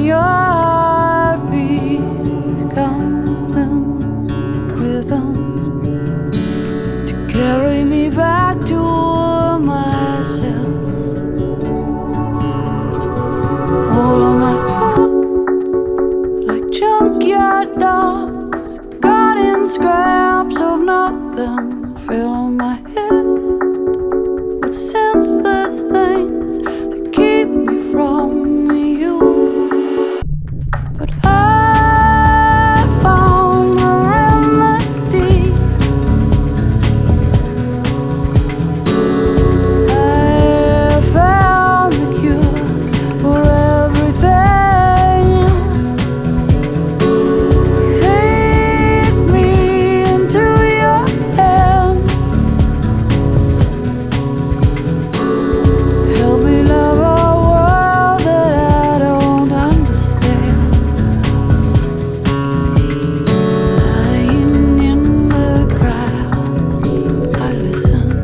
your heart beats constant rhythm to carry me back to myself. All of my thoughts, like junkyard dogs, guarding scraps of nothing, filling my head with senseless things that keep me from you. But I found a remedy. I found the cure for everything. Take me into your hands. Help me love a world that I don't understand. Lying in the grass, I listened.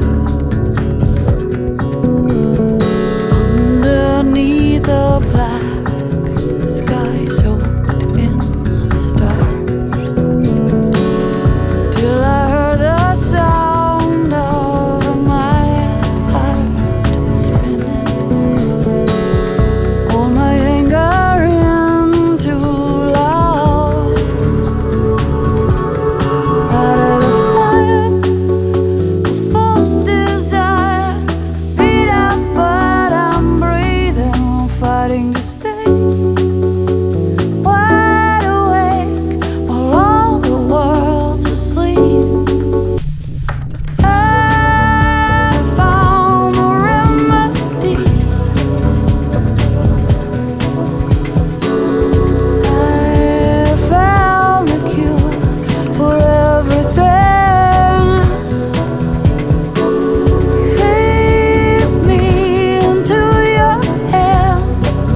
Underneath a black sky soaked in stars, till I heard the sound of my heart spinning. All my anger into love. Out of the fire, a false desire. Beat up, but I'm breathing, fighting to stay wide awake while all the world's asleep. I found a remedy. I found a cure for everything. Take me into your hands.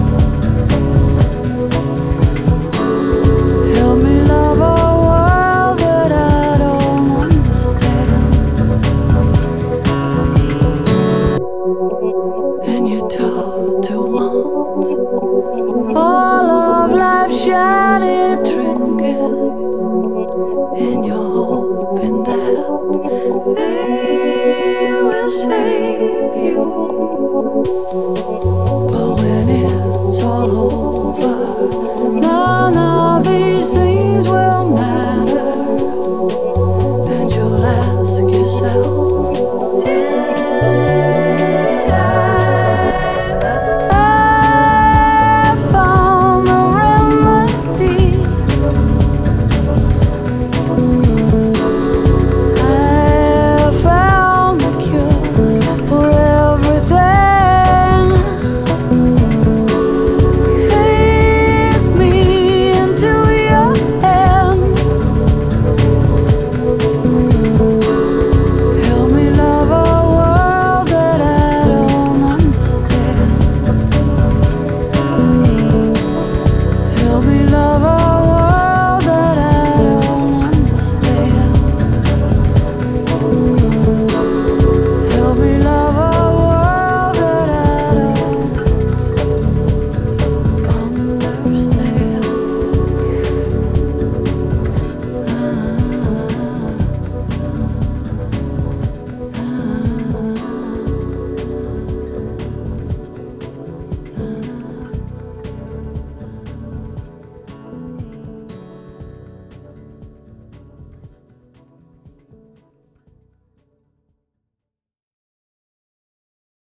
Help me love a world that I don't understand. And you're taught to want all of life's shiny trinkets, and you're hoping that they will save you. But when it's all over, none of these things will matter, and you'll ask yourself,